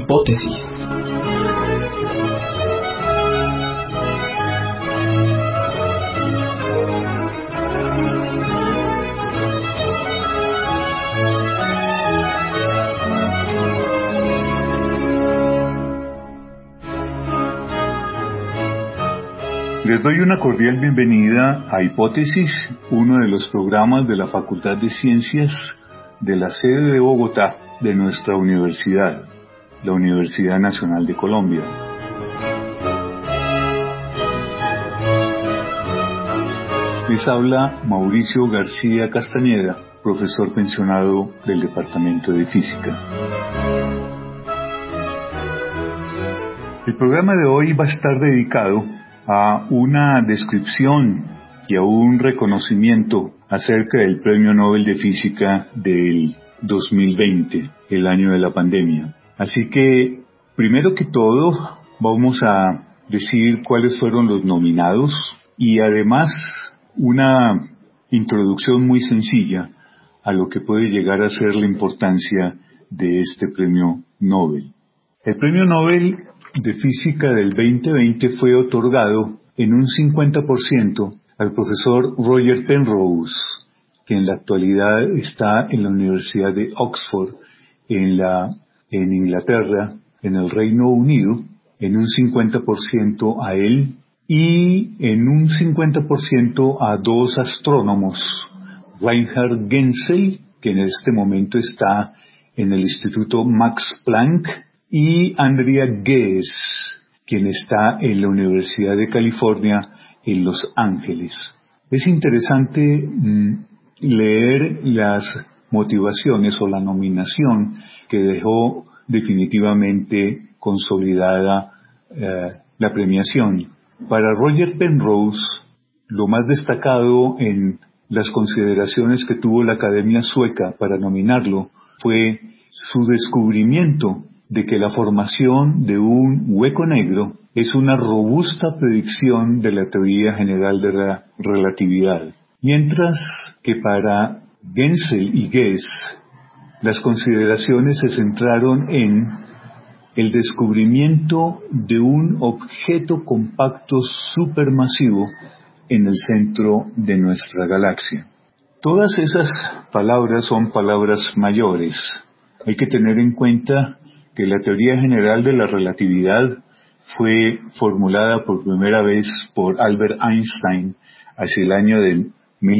Hipótesis. Les doy una cordial bienvenida a Hipótesis, uno de los programas de la Facultad de Ciencias de la sede de Bogotá de nuestra universidad, la Universidad Nacional de Colombia. Les habla Mauricio García Castañeda, profesor pensionado del Departamento de Física. El programa de hoy va a estar dedicado a una descripción y a un reconocimiento acerca del Premio Nobel de Física del 2020, el año de la pandemia. Así que, primero que todo, vamos a decir cuáles fueron los nominados y además una introducción muy sencilla a lo que puede llegar a ser la importancia de este Premio Nobel. El Premio Nobel de Física del 2020 fue otorgado en un 50% al profesor Roger Penrose, que en la actualidad está en la Universidad de Oxford, en Inglaterra, en el Reino Unido, en un 50% a él y en un 50% a dos astrónomos, Reinhard Genzel, que en este momento está en el Instituto Max Planck, y Andrea Ghez, quien está en la Universidad de California en Los Ángeles. Es interesante leer las motivaciones o la nominación que dejó definitivamente consolidada la premiación. Para Roger Penrose, lo más destacado en las consideraciones que tuvo la Academia Sueca para nominarlo fue su descubrimiento de que la formación de un hueco negro es una robusta predicción de la teoría general de la relatividad, mientras que para Genzel y Ghez las consideraciones se centraron en el descubrimiento de un objeto compacto supermasivo en el centro de nuestra galaxia. Todas esas palabras son palabras mayores. Hay que tener en cuenta que la teoría general de la relatividad fue formulada por primera vez por Albert Einstein hacia el año de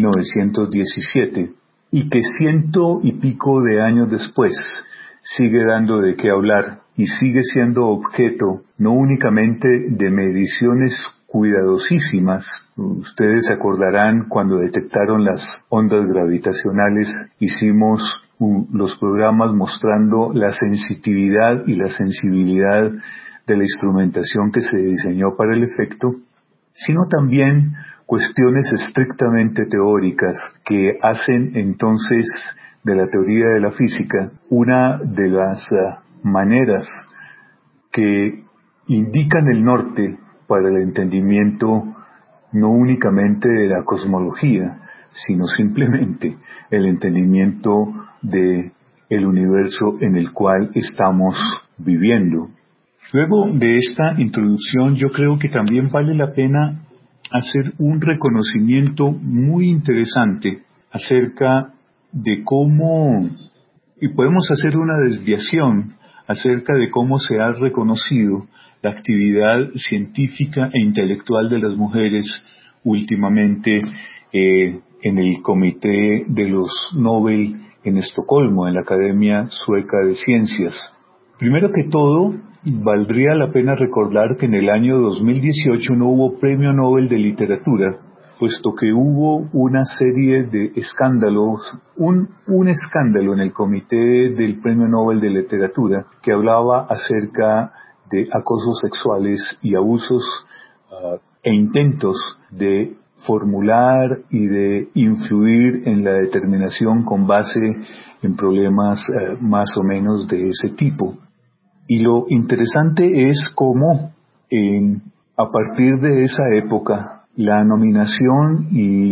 1917 y que 100 y pico de años después sigue dando de qué hablar y sigue siendo objeto no únicamente de mediciones cuidadosísimas. Ustedes se acordarán cuando detectaron las ondas gravitacionales, hicimos los programas mostrando la sensitividad y la sensibilidad de la instrumentación que se diseñó para el efecto, sino también cuestiones estrictamente teóricas que hacen entonces de la teoría de la física una de las maneras que indican el norte para el entendimiento no únicamente de la cosmología, sino simplemente el entendimiento de el universo en el cual estamos viviendo. Luego de esta introducción, yo creo que también vale la pena hacer un reconocimiento muy interesante acerca de cómo, y podemos hacer una desviación acerca de cómo se ha reconocido la actividad científica e intelectual de las mujeres últimamente en el Comité de los Nobel en Estocolmo, en la Academia Sueca de Ciencias. Primero que todo, valdría la pena recordar que en el año 2018 no hubo Premio Nobel de Literatura, puesto que hubo una serie de escándalos, un escándalo en el Comité del Premio Nobel de Literatura que hablaba acerca de acosos sexuales y abusos e intentos de formular y de influir en la determinación con base en problemas más o menos de ese tipo. Y lo interesante es cómo a partir de esa época la nominación y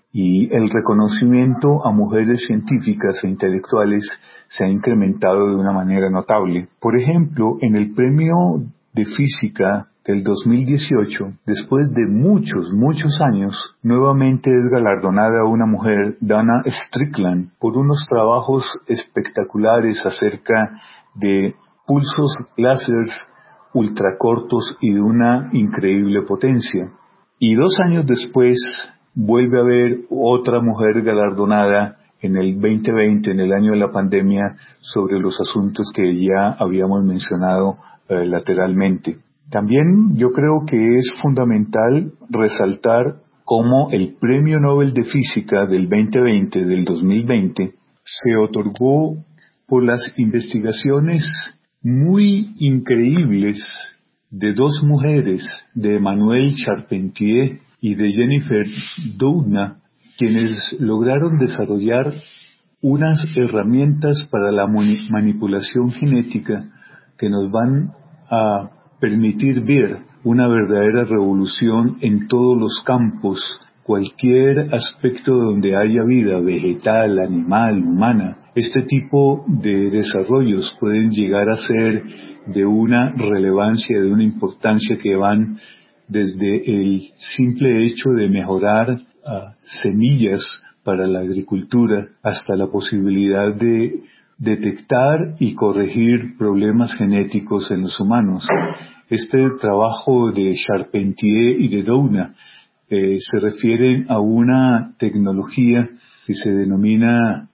y el reconocimiento a mujeres científicas e intelectuales se ha incrementado de una manera notable. Por ejemplo, en el premio de física del 2018, después de muchos años, nuevamente es galardonada una mujer, Dana Strickland, por unos trabajos espectaculares acerca de pulsos láseres ultracortos y de una increíble potencia. Y 2 años después vuelve a haber otra mujer galardonada en el 2020, en el año de la pandemia, sobre los asuntos que ya habíamos mencionado lateralmente. También yo creo que es fundamental resaltar cómo el Premio Nobel de Física del 2020, del 2020, se otorgó por las investigaciones muy increíbles de 2 mujeres, de Emmanuelle Charpentier y de Jennifer Doudna, quienes lograron desarrollar unas herramientas para la manipulación genética que nos van a permitir ver una verdadera revolución en todos los campos, cualquier aspecto donde haya vida, vegetal, animal, humana. Este tipo de desarrollos pueden llegar a ser de una relevancia, de una importancia que van desde el simple hecho de mejorar semillas para la agricultura hasta la posibilidad de detectar y corregir problemas genéticos en los humanos. Este trabajo de Charpentier y de Doudna se refiere a una tecnología que se denomina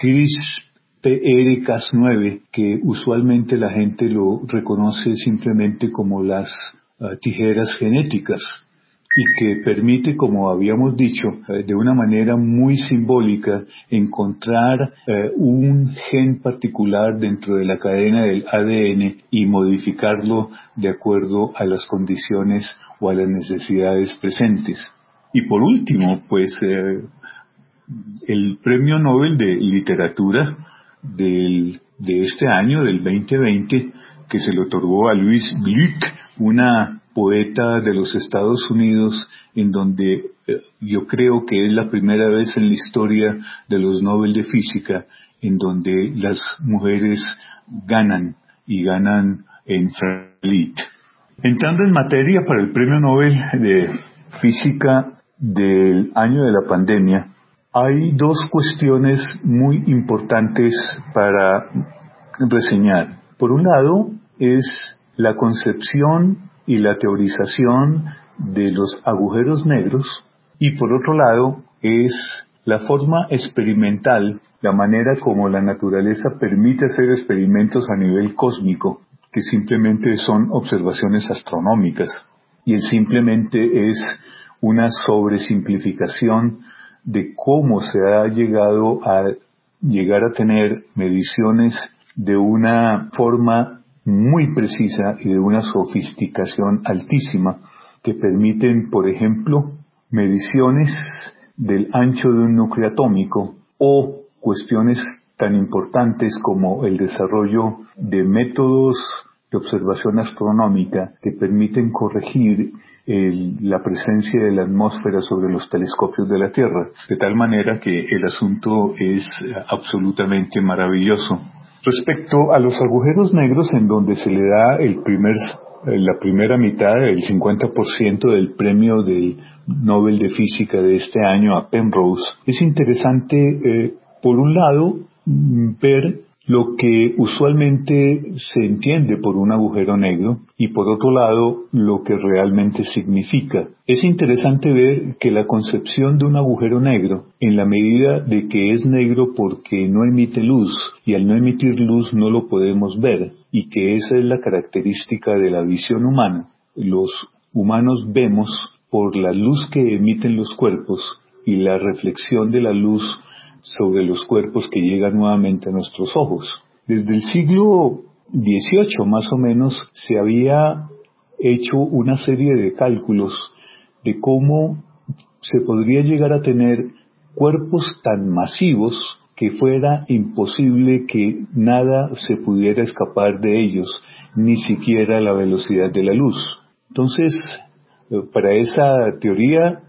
CRISPR-Cas9, que usualmente la gente lo reconoce simplemente como las tijeras genéticas, y que permite, como habíamos dicho, de una manera muy simbólica, encontrar un gen particular dentro de la cadena del ADN y modificarlo de acuerdo a las condiciones o a las necesidades presentes. Y por último, pues el Premio Nobel de Literatura de este año, del 2020, que se le otorgó a Louise Gluck, una poeta de los Estados Unidos, en donde yo creo que es la primera vez en la historia de los Nobel de Física en donde las mujeres ganan y ganan en elite. Entrando en materia para el Premio Nobel de Física del año de la pandemia, hay 2 cuestiones muy importantes para reseñar. Por un lado, es la concepción y la teorización de los agujeros negros, y por otro lado, es la forma experimental, la manera como la naturaleza permite hacer experimentos a nivel cósmico, que simplemente son observaciones astronómicas, y simplemente es una sobresimplificación de cómo se ha llegado a tener mediciones de una forma muy precisa y de una sofisticación altísima que permiten, por ejemplo, mediciones del ancho de un núcleo atómico o cuestiones tan importantes como el desarrollo de métodos de observación astronómica que permiten corregir la presencia de la atmósfera sobre los telescopios de la Tierra, de tal manera que el asunto es absolutamente maravilloso. Respecto a los agujeros negros, en donde se le da la primera mitad, el 50% del premio del Nobel de Física de este año a Penrose, es interesante, por un lado, ver lo que usualmente se entiende por un agujero negro y por otro lado lo que realmente significa. Es interesante ver que la concepción de un agujero negro, en la medida de que es negro porque no emite luz y al no emitir luz no lo podemos ver, y que esa es la característica de la visión humana. Los humanos vemos por la luz que emiten los cuerpos y la reflexión de la luz sobre los cuerpos que llegan nuevamente a nuestros ojos. Desde el siglo XVIII más o menos se había hecho una serie de cálculos de cómo se podría llegar a tener cuerpos tan masivos que fuera imposible que nada se pudiera escapar de ellos, ni siquiera la velocidad de la luz. Entonces, para esa teoría,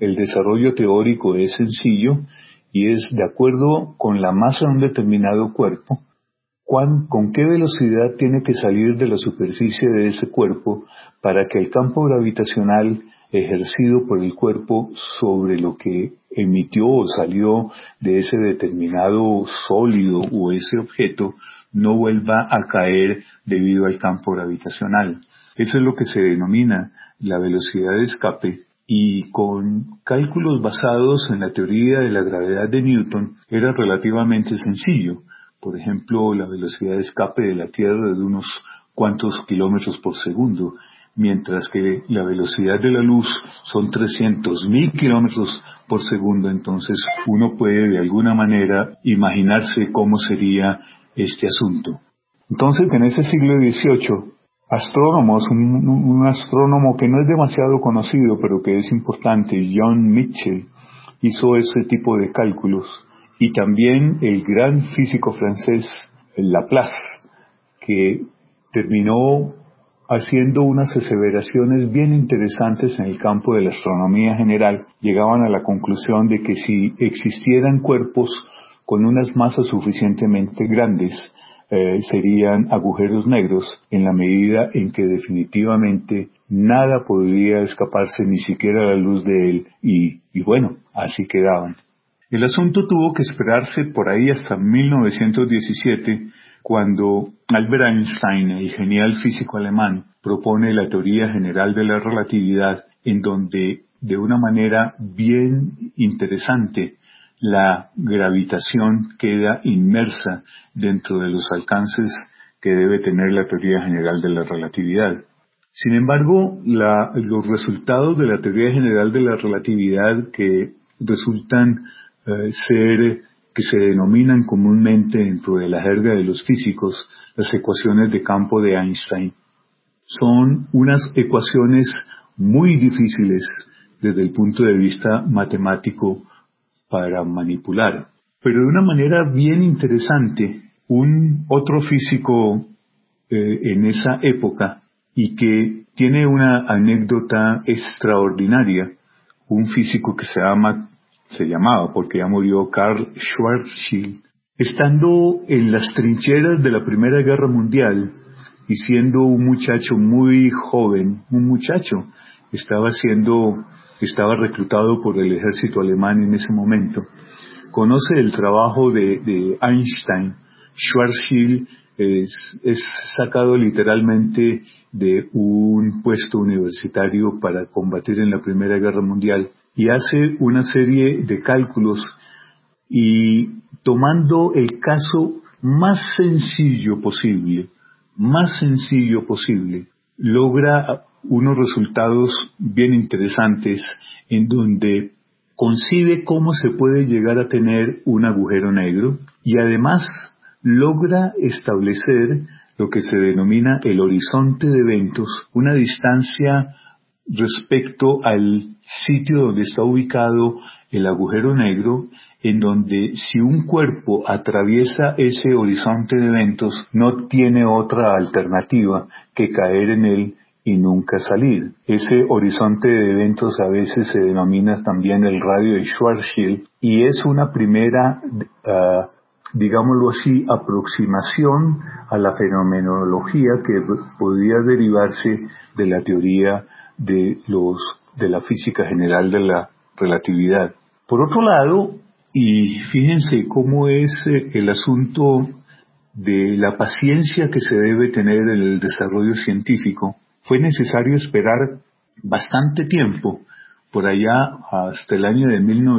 el desarrollo teórico es sencillo y es de acuerdo con la masa de un determinado cuerpo, con qué velocidad tiene que salir de la superficie de ese cuerpo para que el campo gravitacional ejercido por el cuerpo sobre lo que emitió o salió de ese determinado sólido o ese objeto no vuelva a caer debido al campo gravitacional. Eso es lo que se denomina la velocidad de escape, y con cálculos basados en la teoría de la gravedad de Newton era relativamente sencillo. Por ejemplo, la velocidad de escape de la Tierra es de unos cuantos kilómetros por segundo, mientras que la velocidad de la luz son 300.000 kilómetros por segundo. Entonces uno puede de alguna manera imaginarse cómo sería este asunto. Entonces, en ese siglo XVIII, astrónomos, un astrónomo que no es demasiado conocido, pero que es importante, John Michel, hizo ese tipo de cálculos. Y también el gran físico francés, Laplace, que terminó haciendo unas aseveraciones bien interesantes en el campo de la astronomía general. Llegaban a la conclusión de que si existieran cuerpos con unas masas suficientemente grandes, serían agujeros negros, en la medida en que definitivamente nada podría escaparse, ni siquiera la luz de él, y bueno, así quedaban. El asunto tuvo que esperarse por ahí hasta 1917, cuando Albert Einstein, el genial físico alemán, propone la teoría general de la relatividad, en donde, de una manera bien interesante, la gravitación queda inmersa dentro de los alcances que debe tener la teoría general de la relatividad. Sin embargo, los resultados de la teoría general de la relatividad, que resultan que se denominan comúnmente dentro de la jerga de los físicos las ecuaciones de campo de Einstein, son unas ecuaciones muy difíciles desde el punto de vista matemático para manipular. Pero de una manera bien interesante, otro físico en esa época, y que tiene una anécdota extraordinaria, un físico que se llamaba, porque ya murió, Karl Schwarzschild, estando en las trincheras de la Primera Guerra Mundial y siendo un muchacho muy joven, estaba reclutado por el ejército alemán en ese momento, conoce el trabajo de Einstein. Schwarzschild es sacado literalmente de un puesto universitario para combatir en la Primera Guerra Mundial, y hace una serie de cálculos, y tomando el caso más sencillo posible, logra unos resultados bien interesantes en donde concibe cómo se puede llegar a tener un agujero negro, y además logra establecer lo que se denomina el horizonte de eventos, una distancia respecto al sitio donde está ubicado el agujero negro, en donde si un cuerpo atraviesa ese horizonte de eventos no tiene otra alternativa que caer en él y nunca salir. Ese horizonte de eventos a veces se denomina también el radio de Schwarzschild, y es una primera, digámoslo así, aproximación a la fenomenología que podía derivarse de la teoría de la física general de la relatividad. Por otro lado, y fíjense cómo es el asunto de la paciencia que se debe tener en el desarrollo científico, fue necesario esperar bastante tiempo, por allá hasta el año de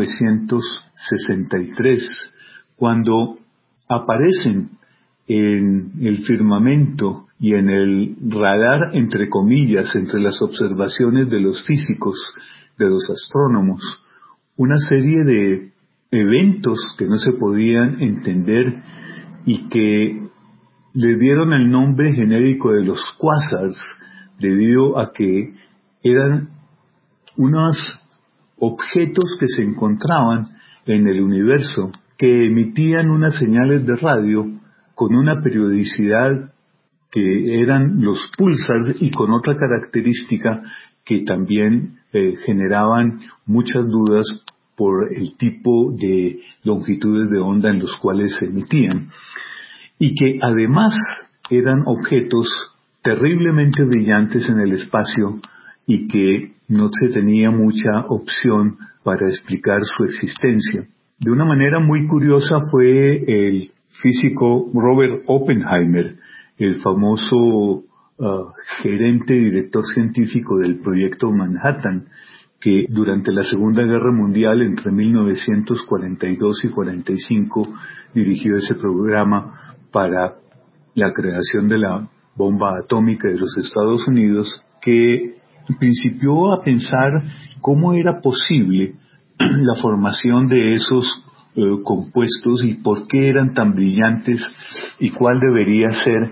1963, cuando aparecen en el firmamento y en el radar, entre comillas, entre las observaciones de los físicos, de los astrónomos, una serie de eventos que no se podían entender y que le dieron el nombre genérico de los quasars, debido a que eran unos objetos que se encontraban en el universo que emitían unas señales de radio con una periodicidad que eran los púlsars, y con otra característica que también generaban muchas dudas por el tipo de longitudes de onda en los cuales se emitían, y que además eran objetos terriblemente brillantes en el espacio y que no se tenía mucha opción para explicar su existencia. De una manera muy curiosa fue el físico Robert Oppenheimer, el famoso gerente y director científico del proyecto Manhattan, que durante la Segunda Guerra Mundial, entre 1942 y 45, dirigió ese programa para la creación de la bomba atómica de los Estados Unidos, que principió a pensar cómo era posible la formación de esos compuestos y por qué eran tan brillantes y cuál debería ser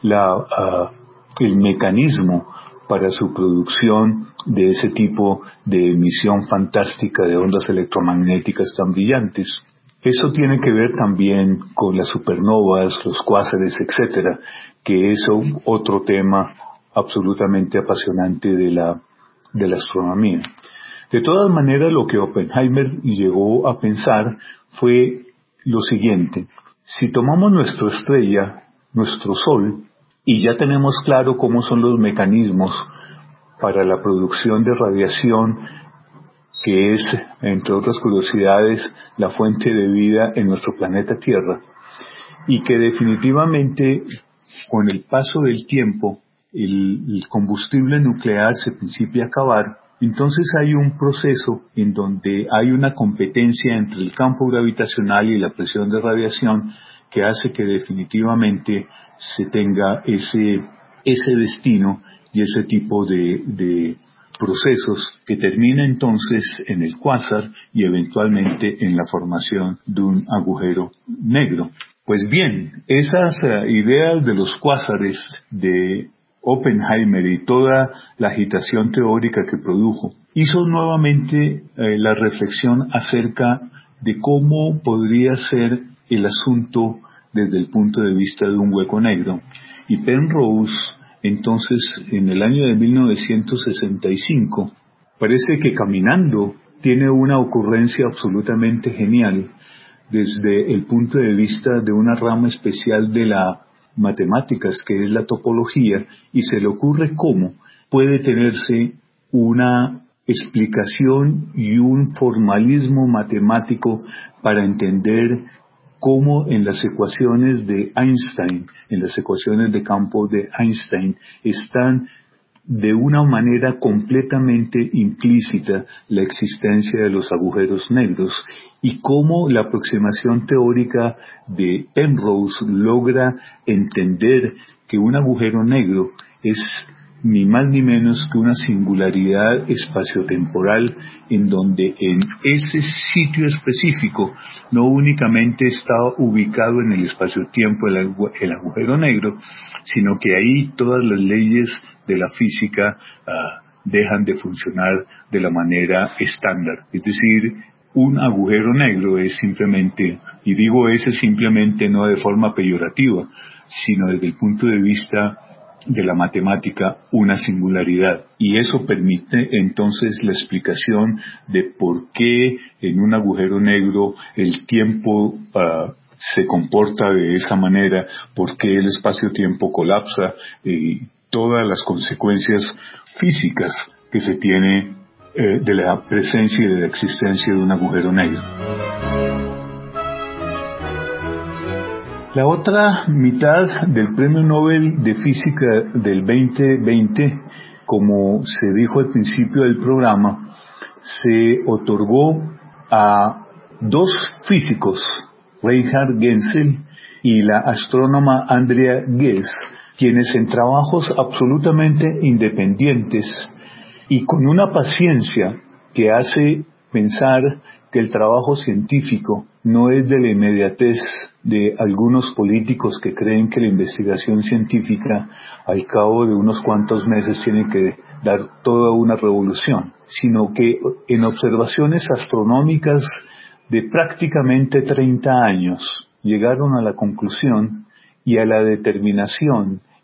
el mecanismo para su producción de ese tipo de emisión fantástica de ondas electromagnéticas tan brillantes. Eso tiene que ver también con las supernovas, los cuásares, etcétera, que es otro tema absolutamente apasionante de la astronomía. De todas maneras, lo que Oppenheimer llegó a pensar fue lo siguiente: si tomamos nuestra estrella, nuestro Sol, y ya tenemos claro cómo son los mecanismos para la producción de radiación, que es, entre otras curiosidades, la fuente de vida en nuestro planeta Tierra, y que definitivamente con el paso del tiempo el combustible nuclear se principia a acabar, entonces hay un proceso en donde hay una competencia entre el campo gravitacional y la presión de radiación que hace que definitivamente se tenga ese destino y ese tipo de procesos que termina entonces en el cuásar y eventualmente en la formación de un agujero negro. Pues bien, esas ideas de los cuásares de Oppenheimer y toda la agitación teórica que produjo hizo nuevamente la reflexión acerca de cómo podría ser el asunto desde el punto de vista de un hueco negro. Y Penrose, entonces, en el año de 1965, parece que caminando tiene una ocurrencia absolutamente genial desde el punto de vista de una rama especial de la matemáticas, que es la topología, y se le ocurre cómo puede tenerse una explicación y un formalismo matemático para entender cómo en las ecuaciones de Einstein, en las ecuaciones de campo de Einstein, están de una manera completamente implícita la existencia de los agujeros negros, y cómo la aproximación teórica de Penrose logra entender que un agujero negro es ni más ni menos que una singularidad espaciotemporal en donde en ese sitio específico no únicamente está ubicado en el espacio-tiempo el agujero negro, sino que ahí todas las leyes de la física dejan de funcionar de la manera estándar. Es decir, un agujero negro es simplemente, y digo ese simplemente no de forma peyorativa, sino desde el punto de vista de la matemática, una singularidad. Y eso permite entonces la explicación de por qué en un agujero negro el tiempo se comporta de esa manera, por qué el espacio-tiempo colapsa y todas las consecuencias físicas que se tiene de la presencia y de la existencia de un agujero negro. La otra mitad del Premio Nobel de Física del 2020, como se dijo al principio del programa, se otorgó a dos físicos, Reinhard Genzel y la astrónoma Andrea Ghez, quienes en trabajos absolutamente independientes y con una paciencia que hace pensar que el trabajo científico no es de la inmediatez de algunos políticos que creen que la investigación científica al cabo de unos cuantos meses tiene que dar toda una revolución, sino que en observaciones astronómicas de prácticamente 30 años llegaron a la conclusión y a la determinación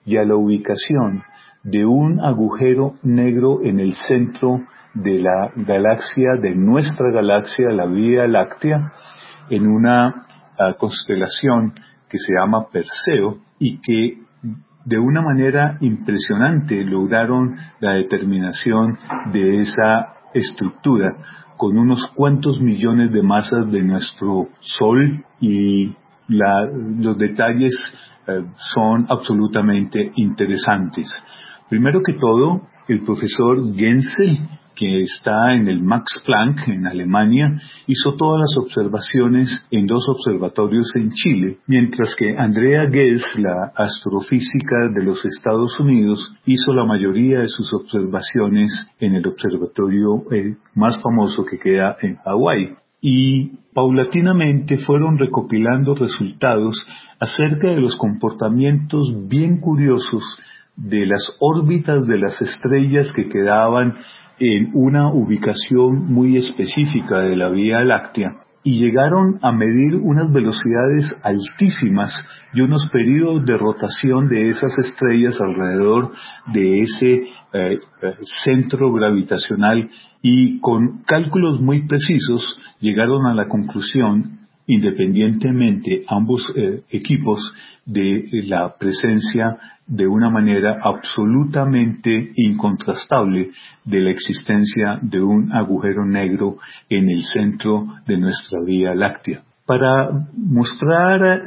y a la ubicación de un agujero negro en el centro de la galaxia, de nuestra galaxia, la Vía Láctea, en una constelación que se llama Perseo y que de una manera impresionante lograron la determinación de esa estructura con unos cuantos millones de masas de nuestro Sol y los detalles son absolutamente interesantes. Primero que todo, el profesor Genzel, que está en el Max Planck en Alemania, hizo todas las observaciones en 2 observatorios en Chile, mientras que Andrea Ghez, la astrofísica de los Estados Unidos, hizo la mayoría de sus observaciones en el observatorio más famoso que queda en Hawái. Y paulatinamente fueron recopilando resultados acerca de los comportamientos bien curiosos de las órbitas de las estrellas que quedaban en una ubicación muy específica de la Vía Láctea y llegaron a medir unas velocidades altísimas y unos periodos de rotación de esas estrellas alrededor de ese centro gravitacional, y con cálculos muy precisos llegaron a la conclusión, independientemente ambos equipos, de la presencia de una manera absolutamente incontrastable de la existencia de un agujero negro en el centro de nuestra Vía Láctea. Para mostrar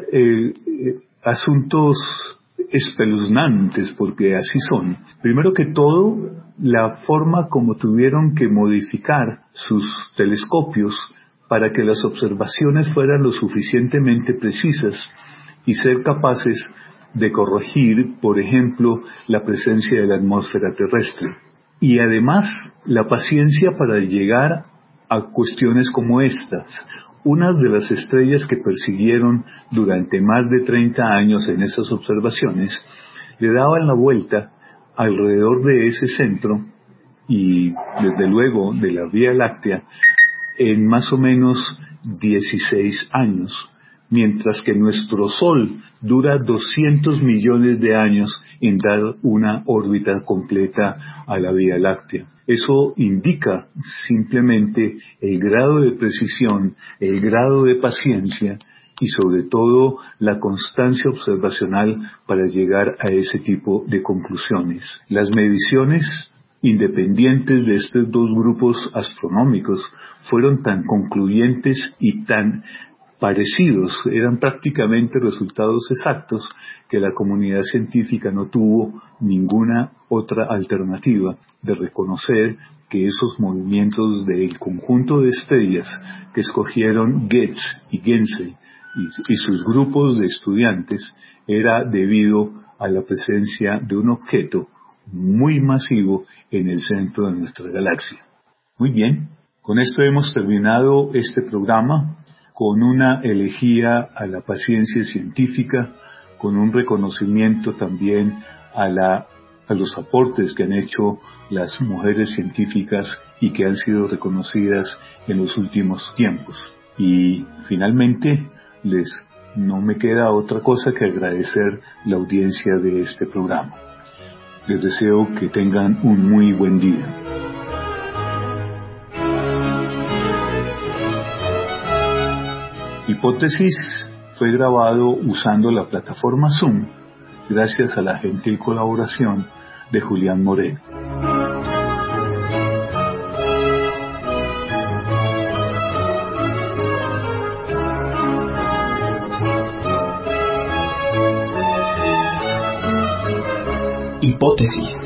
asuntos espeluznantes, porque así son, primero que todo, la forma como tuvieron que modificar sus telescopios para que las observaciones fueran lo suficientemente precisas y ser capaces de corregir, por ejemplo, la presencia de la atmósfera terrestre. Y además, la paciencia para llegar a cuestiones como estas. Unas de las estrellas que persiguieron durante más de 30 años en esas observaciones le daban la vuelta alrededor de ese centro y, desde luego, de la Vía Láctea en más o menos 16 años, mientras que nuestro Sol dura 200 millones de años en dar una órbita completa a la Vía Láctea. Eso indica simplemente el grado de precisión, el grado de paciencia y sobre todo la constancia observacional para llegar a ese tipo de conclusiones. Las mediciones independientes de estos 2 grupos astronómicos fueron tan concluyentes y tan parecidos, eran prácticamente resultados exactos, que la comunidad científica no tuvo ninguna otra alternativa de reconocer que esos movimientos del conjunto de estrellas que escogieron Getz y Genzel y sus grupos de estudiantes era debido a la presencia de un objeto muy masivo en el centro de nuestra galaxia. Muy bien, con esto hemos terminado este programa, con una elegía a la paciencia científica, con un reconocimiento también a los aportes que han hecho las mujeres científicas y que han sido reconocidas en los últimos tiempos. Y finalmente, no me queda otra cosa que agradecer la audiencia de este programa. Les deseo que tengan un muy buen día. Hipótesis fue grabado usando la plataforma Zoom gracias a la gentil colaboración de Julián Moreno. Hipótesis.